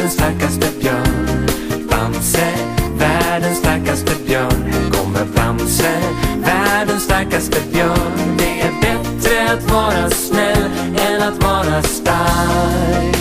världens starkaste björn. Bamse, världens starkaste björn. Här kommer Bamse, världens starkaste björn. Det är bättre att vara snäll än att vara stark.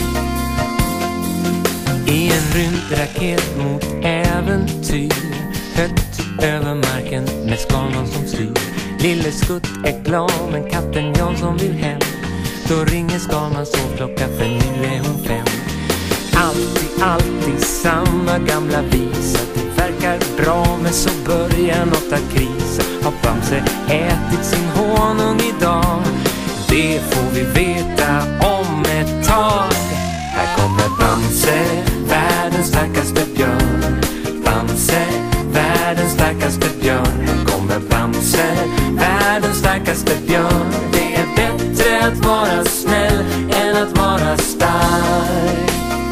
I en rymdraket mot äventyr, högt över marken med Skalman som styr. Lille Skutt är glad men katten Jansson vill hem. Då ringer Skalman sovklocka för nu är hon 5. Alltid samma gamla visa. Det verkar bra men så börjar något att krisa. Har Bamse ätit sin honung idag? Det får vi veta om ett tag. Här kommer Bamse, världens starkaste björn. Bamse, världens starkaste björn. Här kommer Bamse, världens starkaste björn. Det är bättre att vara snäll än att vara stark.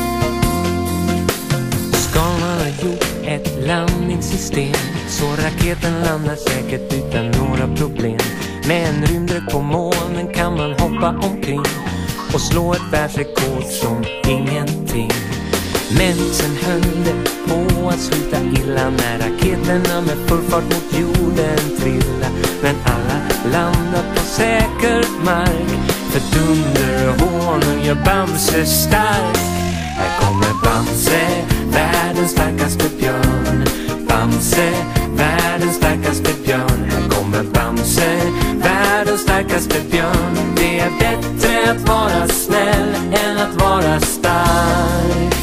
Skalman har gjort ett landningssystem, så raketen landar säkert utan några problem. Med en rymddräkt på månen kan man hoppa omkring och slå ett världsrekord som ingenting. Men sen höll det på att sluta illa när raketerna med full fart mot jorden trilla. Men alla landar på säker mark, för dunder och honung gör Bamse stark. Här kommer Bamse, världens starkaste björn. Bamse, världens starkaste björn. Här kommer Bamse, världens starkaste björn. Det är bättre att vara snäll än att vara stark.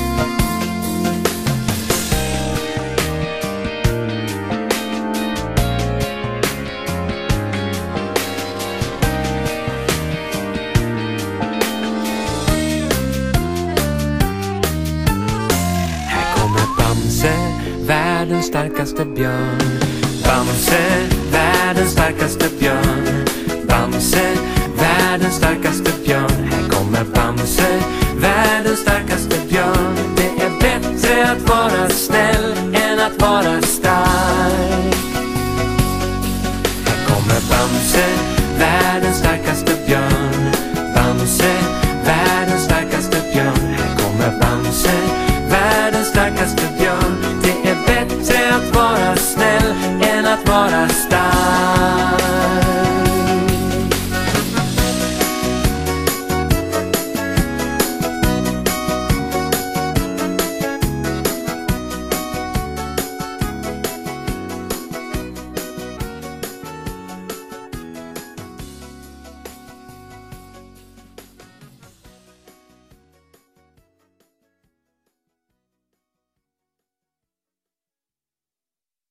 Världens starkaste björn. Bamse, världens starkaste björn. Bamse, världens starkaste björn. Här kommer Bamse, världens starkaste björn. Det är bättre att vara snäll än att vara stark. Här kommer Bamse, världens